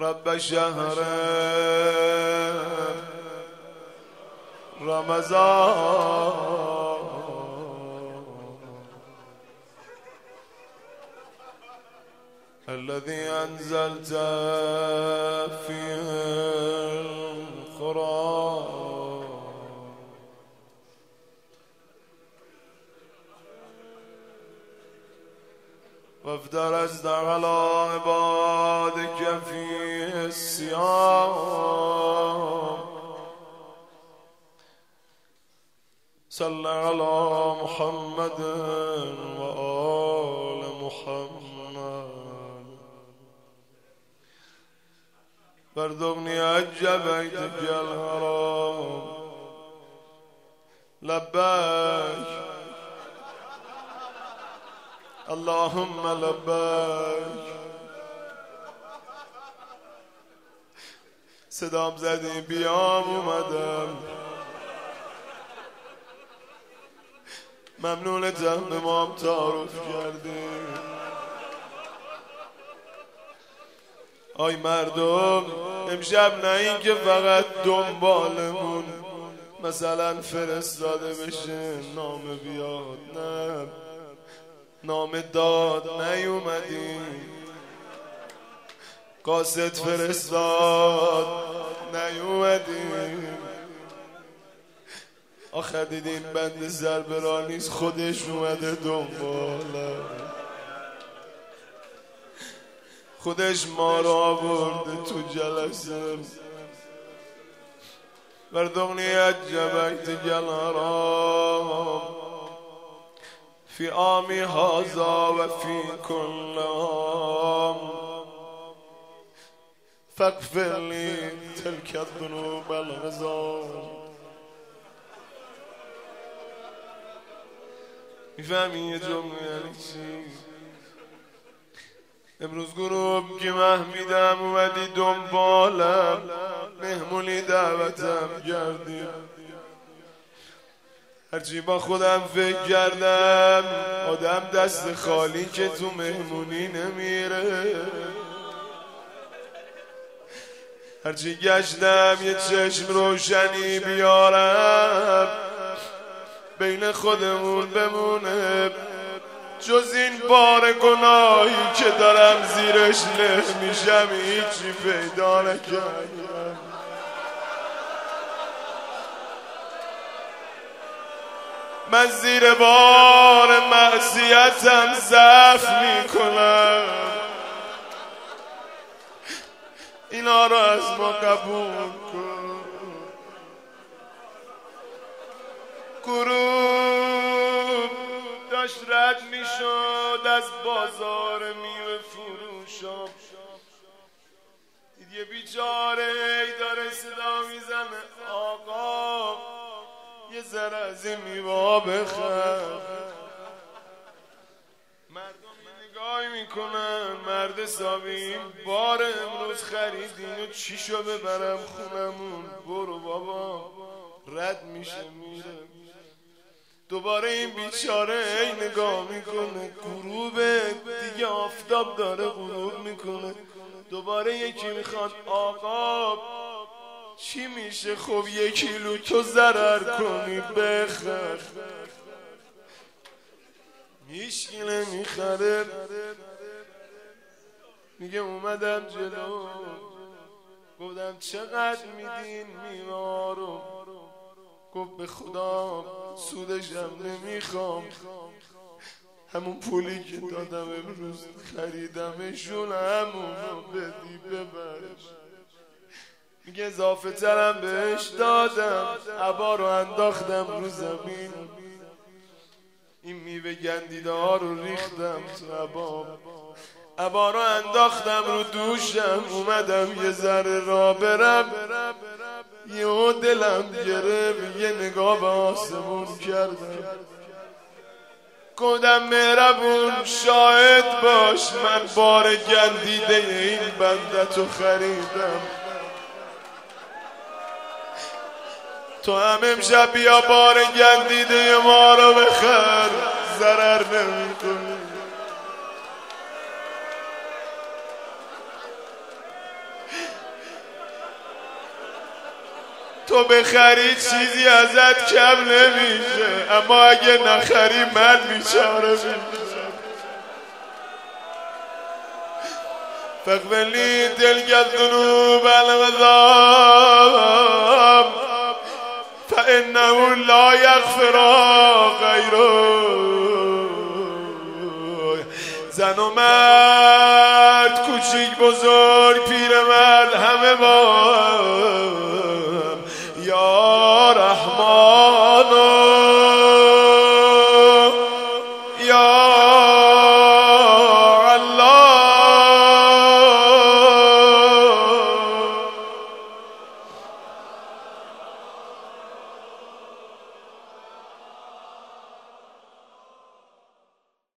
رب شهر رمضان الذي أنزلت فيه القرآن وافترضت على عبادك فيه الصيام صل على محمد وآل محمد وارزقني حج بيتك الحرام لبيك اللهم لبیک. صدام زدی بیام اومدم، ممنونتم به ما هم تعارف کردی. آی مردم امشب نه این که فقط دنبالمون مثلا فرستاده بشه نام بیاد، نه نام داد نیومدیم، قاصد فرستاد نیومدیم. آخه دیدین بند زربرا نیست، خودش اومده دنباله، خودش ما رو آورده تو جلسه. وارزقني حج بيتك الحرام في عام هذا وفي كل عام فاغفر لي تلك الذنوب العظام. میفهمی یه جمله یعنی چی؟ امروز گروه که محمیدم اومدی دنبالم، مهمونی دعوتم کردی. هرچی با خودم فکر کردم آدم دست خالی که تو مهمونی نمیره. هرچی گشتم یه چشم روشنی بیارم بین خودمون بمونه، جز این بار گناهی که دارم زیرش له میشم هیچی پیدا نکردم. من زیر بار معصیتم ضعف میکنم، اینا رو از ما قبول کن. گروه داشت رد میشد از بازار میوه فروشا، دید یه بیچاره ای داره صدا میزنه آقا یه ذره از این میوه بخر. مردم نگاهی میکنن، مرد حسابی این بار امروز خریدین و چی شو ببرم خونمون؟ برو بابا. رد میشه میره. دوباره این بیچاره ای نگاه میکنه، غروب دیگه آفتاب داره غروب میکنه. دوباره یکی میخواد آقا چی میشه؟ خب 1 کیلو تو ضرر کنی بخر. هیچکی نمیخره. میگه اومدم جلو گفتم چقدر میدین میوه رو؟ گفت به خدا سودشم نمیخوام، همون پولی که دادم امروز خریدمشون همونو بدی ببرش. میگه اضافه ترم بهش دادم، عبا رو انداختم رو زمین، این میوه گندیده ها رو ریختم تو عبا رو انداختم رو دوشم. اومدم یه ذره را برم، یه دلم گرفت، یه نگاه به آسمون کردم، گفتم مهربون شاهد باش من بار گندیده این بندتو خریدم، تو هم امشب بیا بار گندیده ما رو بخر، ضرر نمی‌کنی. تو بخری چیزی ازت کم نمیشه، اما اگه نخری من بیچاره میشه. فاغفر لي تلك الذنوب العظام فإنه لا يغفر غیره. زن و مرد، کوچیک بزرگ، پیرمرد، همه با